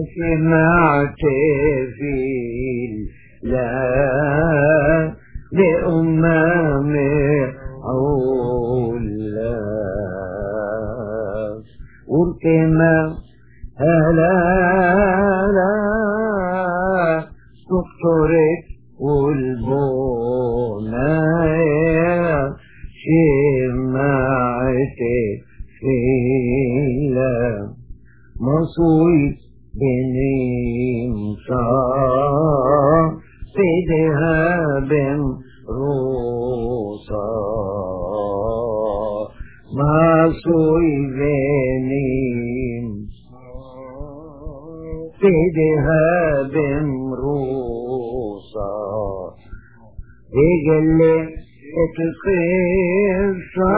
سمعت في لا لأمم علا والكما هلا لا تخطرك والبنايا شمعت في لا مصوي بنمسا في ذهب روسا مصوي بنمسا في ذهب روسا يقلي القصة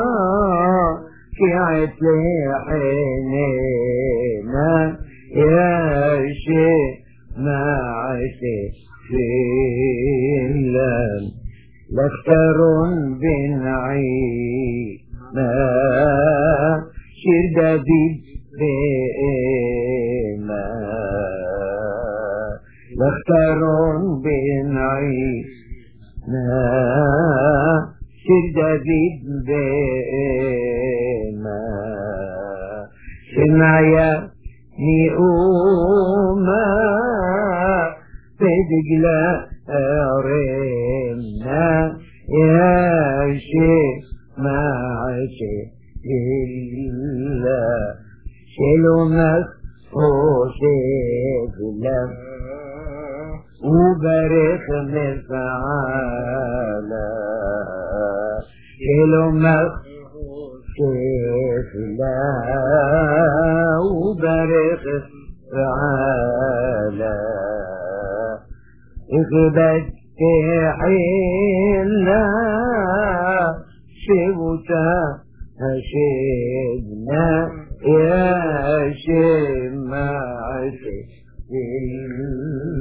شعت لحنينا يا شيء ما عشت في الليل لاخترون بن عينا شير دبيب بينا لاخترون بن عينا شير دبيب بينا سمعيا نيوما بدقلا رمنا يا شيء ما عشي إلا شلو مفوشي لم وبارك مفعالا شلو مفوشي لم وبارك مفعالا اقبت حيلا شبتا هشبنا يا شمعتي